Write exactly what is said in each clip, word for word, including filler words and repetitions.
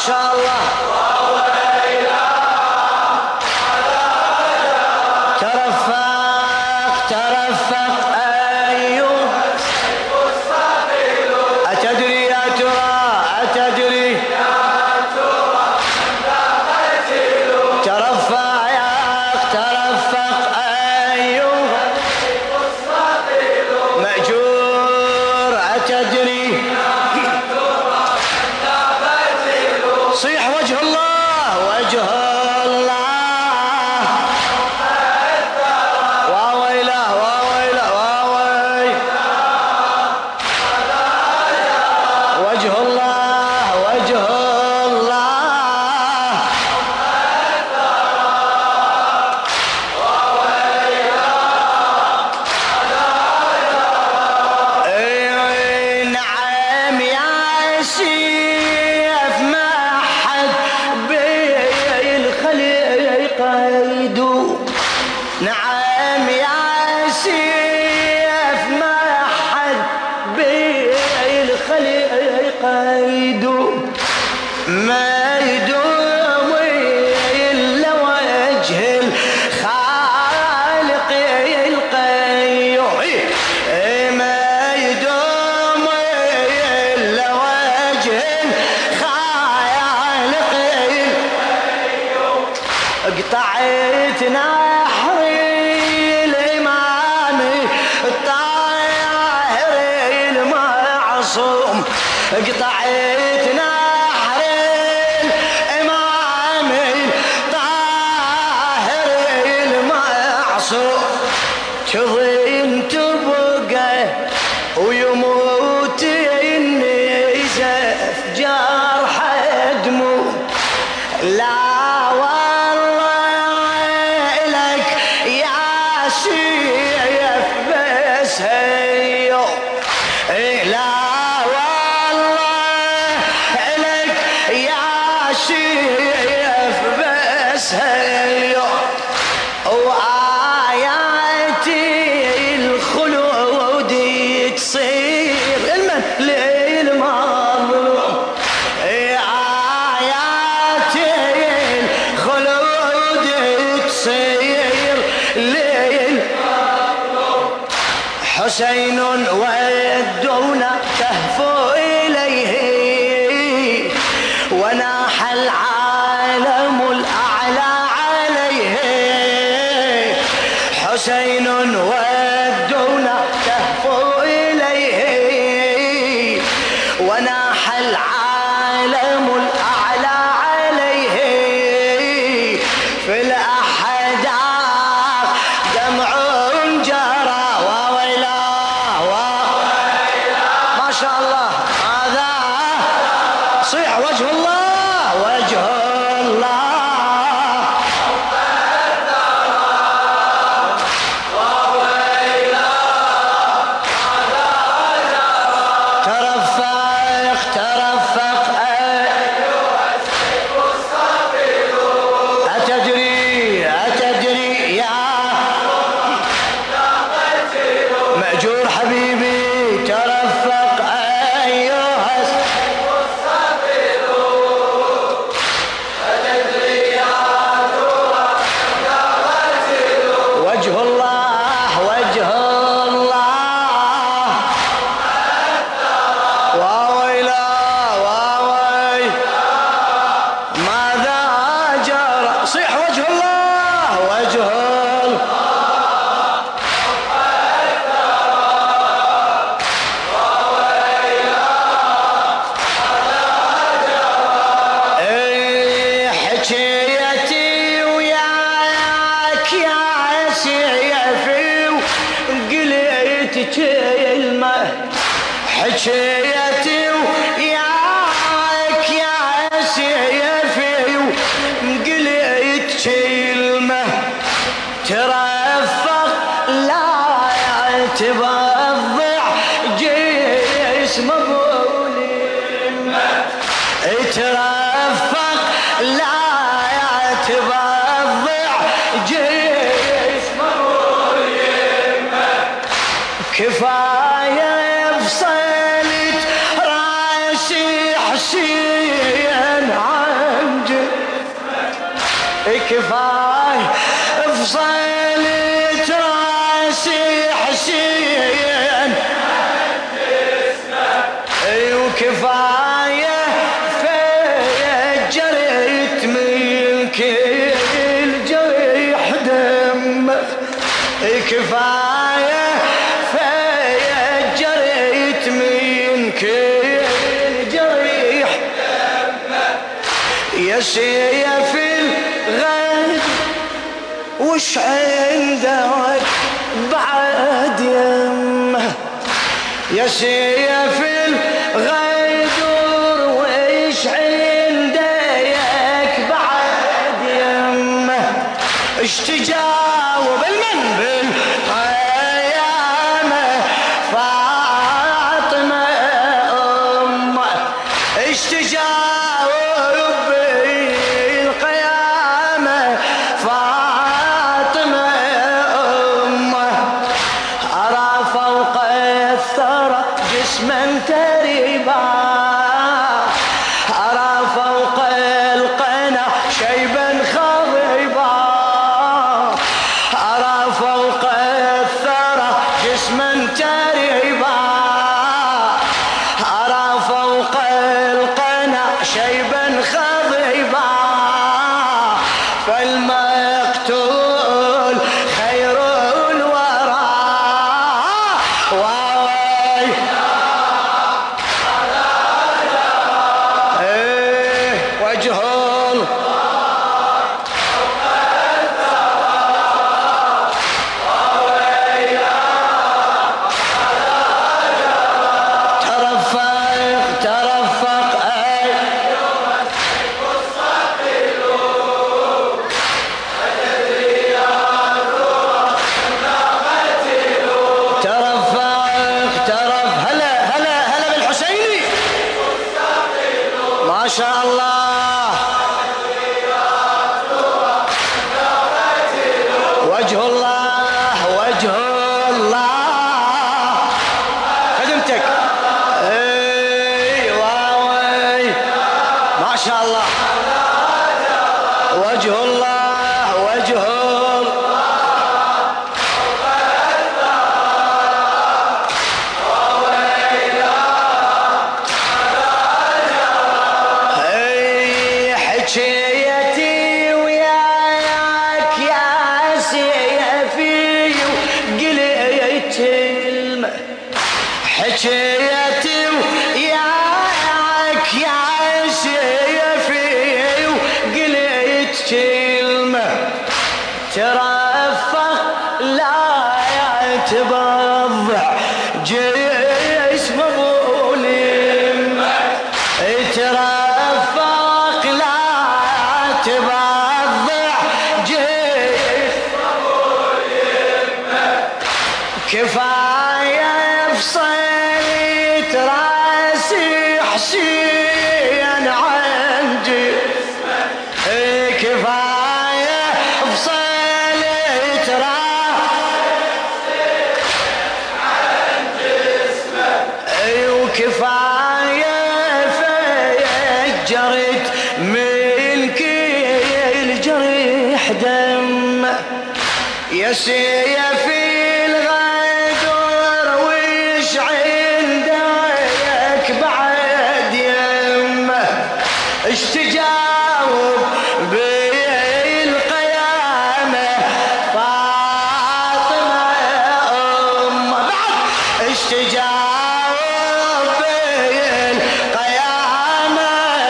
شاء الله. ترفق ترفق أيها السيف الصقيل. أتدري يا ترى أتدري يا ترى من ذا قتيل. ترفق ترفق أيها السيف الصقيل. مأجور أتدري يا ترى من ذا قتيل. صيح وجه الله وجه الله. وجه الله وجه الله. اي نعم يا سيف ما حد بالخليق يدو. نعم يا سيف ما حد بالخليق يدوم. ما يدوم إلا وجه الخالق القيوم. ما يدوم إلا وجه الخالق القيوم. قطعت نحر الإمام الطاهر المعصوم. قطعت نحر الإمام الطاهر المعصوم. تظن تبقى ويموت النزف جرح دموع. لا والله لك يا سيف بس هيو. لا سيف بس هيو. وآياتي الخلود تصير المن للمظلوم. آياتي الخلود تصير للمظلوم. حسين ودونا تهفو إليه وناح العالم الأعلى عليه. حسين ودونا تهفو إليه وناح العالم الأعلى عليه. في الأحداث دمع جرى وويلاه ما شاء الله. هذا صيح وجه الله وجه الله. ترفق ترفق أيها السيف الصقيل. أتدري أتدري يا مأجور حبيبي. ترفق أيها السيف الصقيل. أتدري يا ترى من ذا قتيل. وجه الله وجه الله. واويلا واوي ماذا جرى. صيح وجه الله وجه الله. اي حكيتي وياك يا سيفي وقلت كلمة. حكيتي وياك يا سيفي وقلت كلمة. ترفق لا تبضع جسم ظلمة. ترفق لا تبضع جسم ظلمة. كفاية فصلت راسي حسين كفاية فصلت راسي حسين وكفاية فجرت من كل جريح دم كفاية فجرت من كل جريح دم يا سيف الغد وش عندك بعد يمه يا سيف الغدر وش عندك بعد يمه اش تجاوب المن بالقيامة فاطمة أمه اش تجاوب بالقيامة فاطمة أمه أرى فوق الثرى جسما تريبا أرى فوق القنا شيبا خضبا أرى فوق الثرى جسما تريبا أرى فوق القنا شيبا خضبا فالمقتول خير الورى واوي ايه وجه ترفق ترفق اي ترفق ترف هلا هلا هلا بالحسيني ما شاء الله وجه الله وجه الله خدمتك اي واوي ما شاء الله وجه الله وجه اي حكيتي وياك يا سيفي وقلت كلمة حكيتي وياك يا سيفي وقلت كلمة ترفق لا تبضع جسم ابو لمة ترفق لا تبضع جسم ابو لمة كفاية فصلت راسي حسين عندي كفاية فصلت راسي عن جسمه وكفاية فجرت من كل جريح دم يا سيف الغدر وش عندك بعد يمه اش تجاوب بالقيامة فاطمة أمه بعد اش تجاوب بالقيامة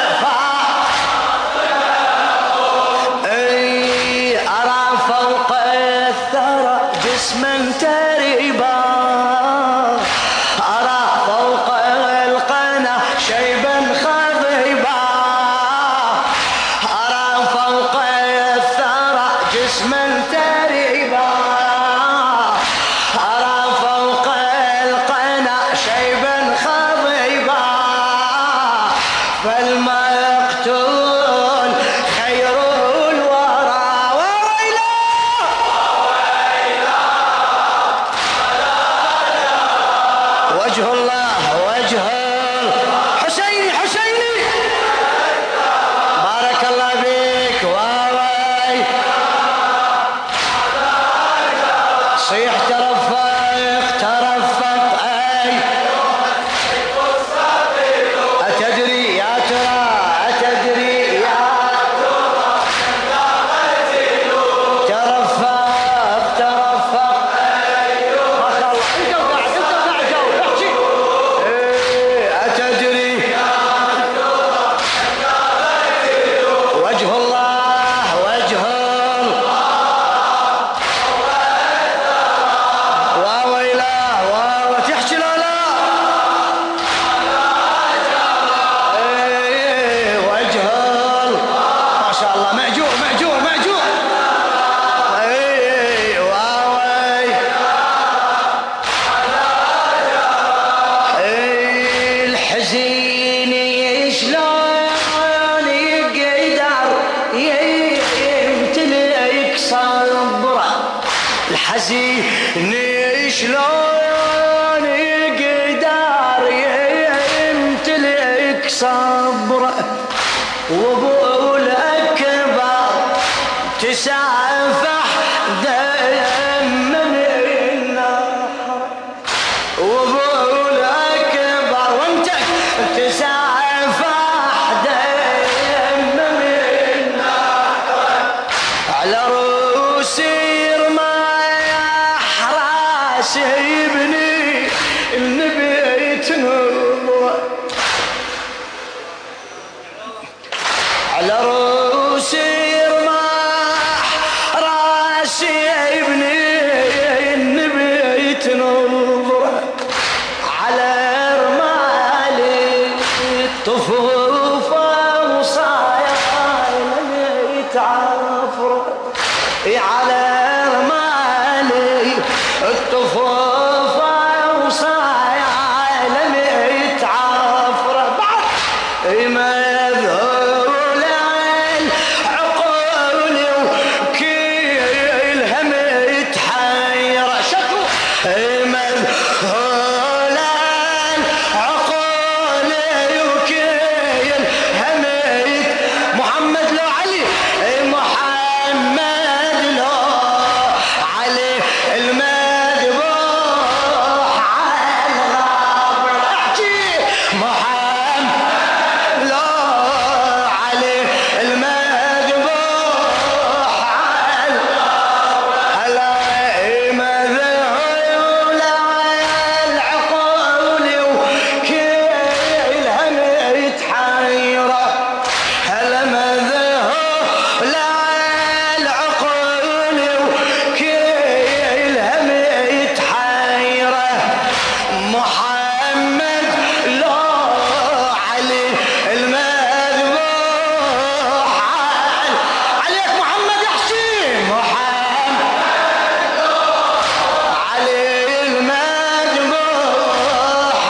فاطمة أمه اي أرى فوق الثرى جسما تريبا أرى فوق القنا شيبا خضبا أرى فوق الثرى جسما تريبا أرى فوق القنا شيبا خضبا فالمقتول خير الورى وويلا وجه الله وجه حسيني حسيني بارك الله بك واوي الحزين شلون يقدر يمتلك صبره، الحزين شلون يقدر يمتلك صبره، وابو الاكبر تسافح دم من النهر، وابو الاكبر وانت تسافح دم من النهر، على روسي رماح راسي ابني النبي تنظر، على روسي رماح راسي ابني النبي تنظر، على رمالي الطفوفة وصايا يتعفر، على رمالي الطفوفة وصايا يتعفر، بعد مذهول العقول وكيلها متحيرة، شكو مذهول العقول وكيلها مت محمد لو علي، محمد لو علي المذبوح على الغابر، احكي محمد لو علي المذبوح على مذهول العقول وكيلها متحيرة، هلا مذهول العقول وكيلها متحيرة، محمد لو علي المذبوح عليك محمد يحكي، محمد علي المذبوح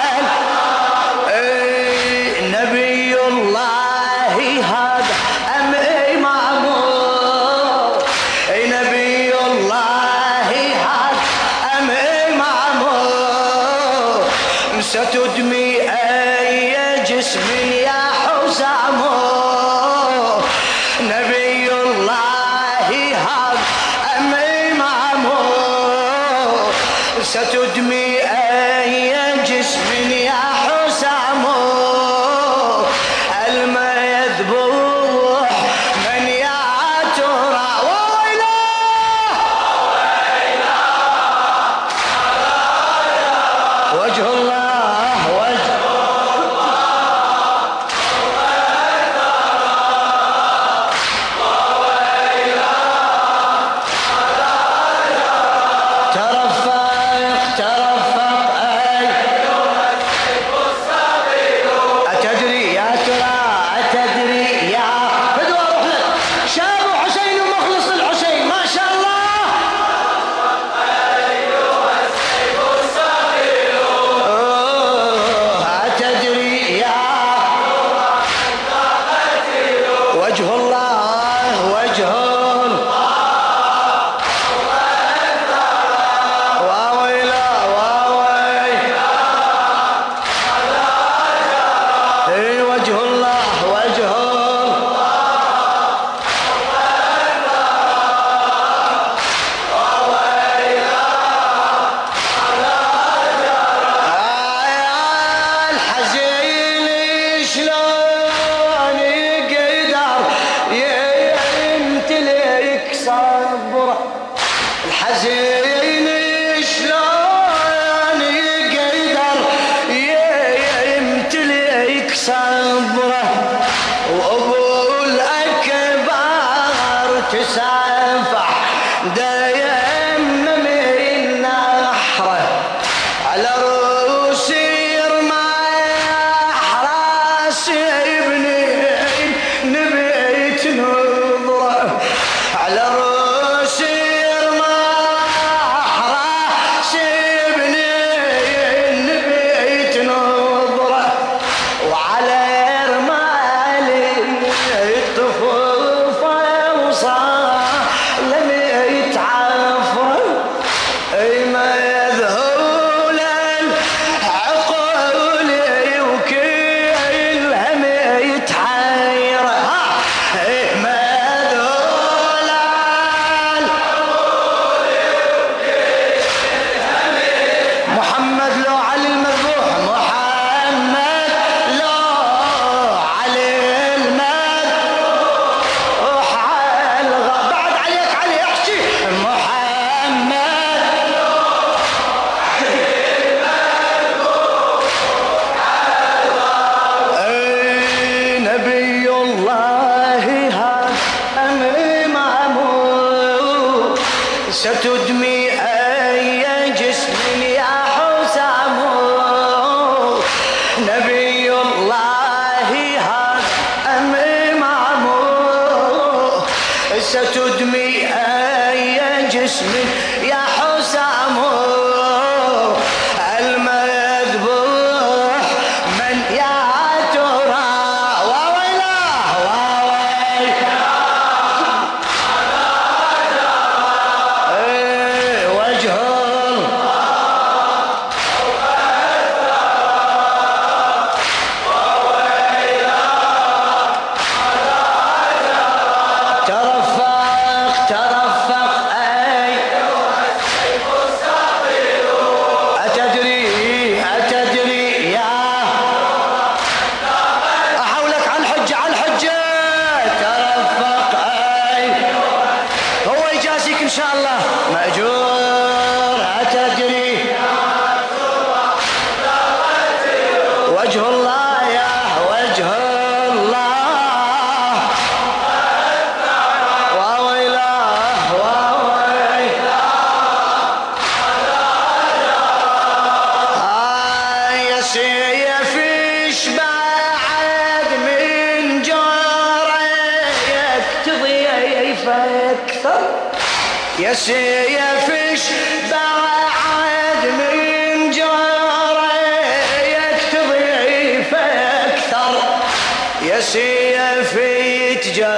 إيه، نبي الله هذا أم إمامه، إيه نبي الله هذا أم إمامه، ستدمي أي جسم يا حسامه، نبي الله هذا أم إمامه، ستدمي أي جسم يا حسامه، الماء يذبوح من يا ترى، ويله وجه الله وجه ترفق ترفق أي أتدري يا ترى أتدري يا بدو أروح لك شاب حسين ومخلص الحسين ما شاء الله، ستدمي أي جسم يا حسام المذبوح من يا ترى وويله وويله ايه وجه يا سيفش بعد من جارك تضيف أكثر يا سيفي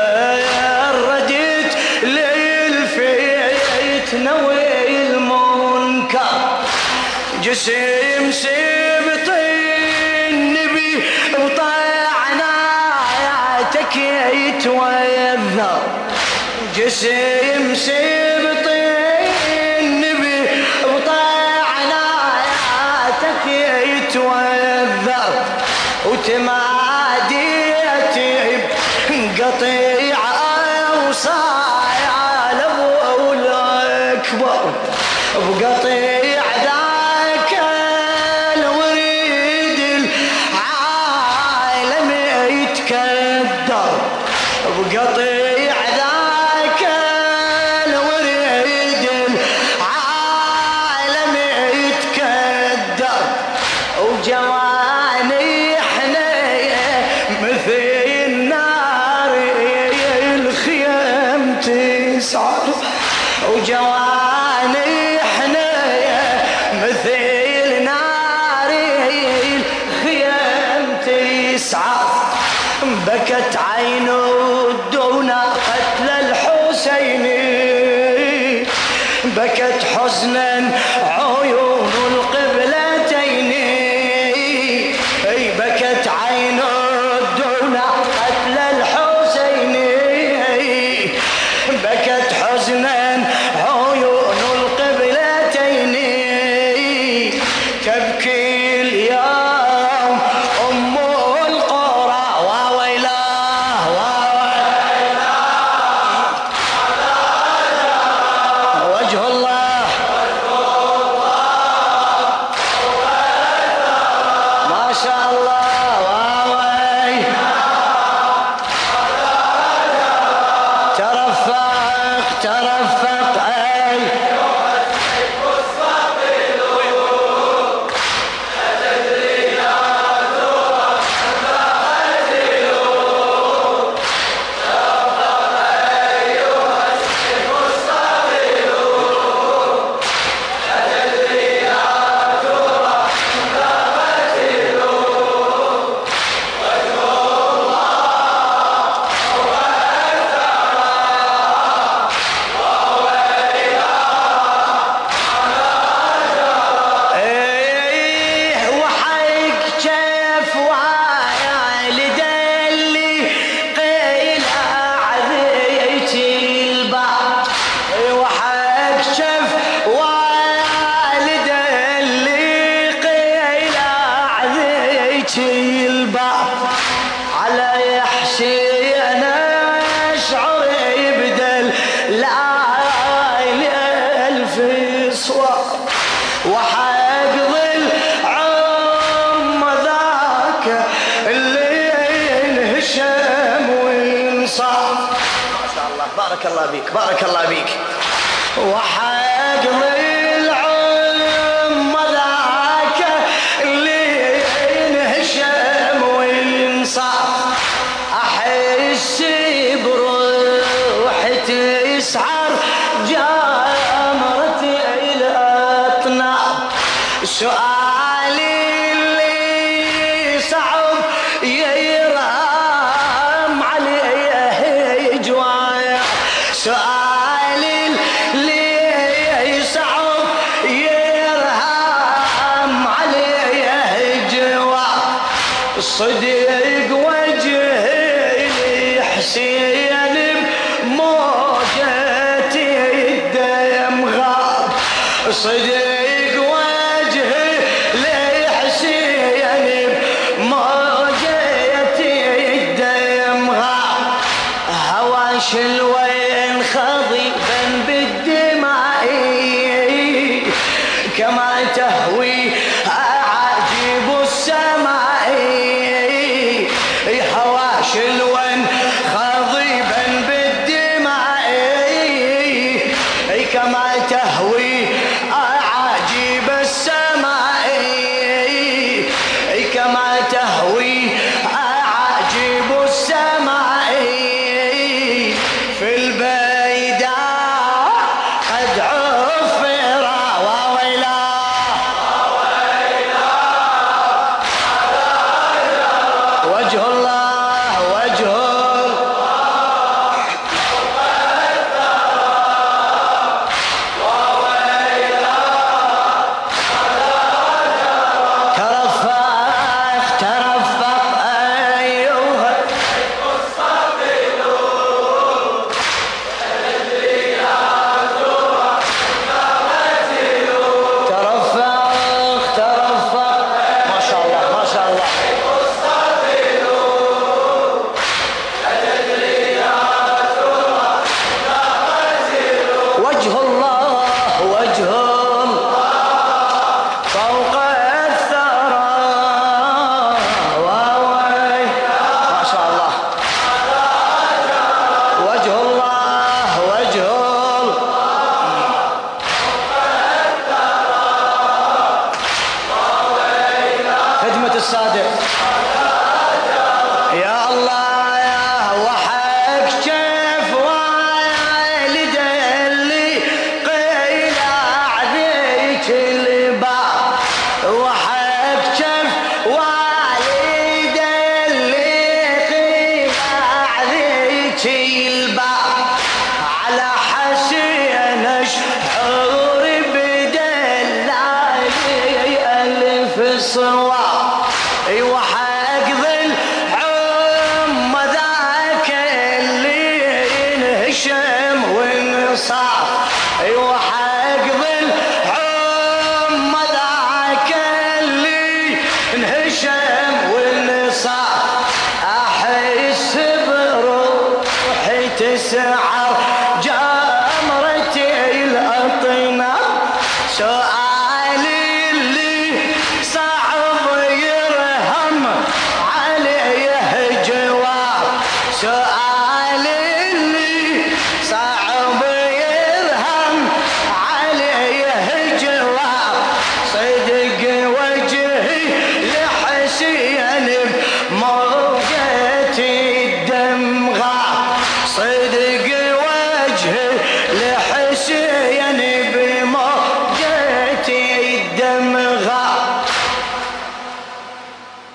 تجردت للفتنة والمنكر جسم سبط النبي وطعناتك يتوذر جسم سبط النبي وطعناتك يتوذر وتماديت بقطيع أوصال أبو الأكبر بقطيع ذاك الوريد العالم يتكدر بقطيع ذاك الوريد العالم يتكدر وجواني حنيه مثل النار الخيام تسعر وجواني حنيه مثل نار الخيام تسعر بكت عينه دون قتل الحسين بكت حزنا عيون القبلتين اي بكت عينه دون قتل الحسين بكت حزنا عيون القبلتين تبكي اليوم ام القرى وويلاه وجه الله ما شاء الله واوي ترفق ترفق اي على حسين اشعر يبدل العايل الف صور وحقضي العم ذاك اللي انهشم وانصاف. ما شاء الله بارك الله بيك بارك الله بيك. وحقضي العم ذاك اللي انهشم وانصاف احس بروحتي صدق وجهي لحسين بموجة الدم غاب، صدق وجهي لحسين بموجة الدم غاب، هواش الوين خضيبا بالدماء كما تهوي أعاجيب السماء، هواش الوين خضيبا بالدماء كما تهوي أعاجيب السماء، كما تهوي أعاجيب السماء، في البيداء قد عفر وويلا وجه الله وجه ترفق ترفق أيها ترفق ترفق ما شاء الله ما شاء الله وجه الله وجه فوق الثرى ووي ما شاء الله وجه الله وجه خدمة الصادق يا الله يا وحق شف والد اللي قيل عليك الباب، وحق شف والد اللي قيل عليك الباب، على حسين اشعر بدلالي ألف صواب، وحق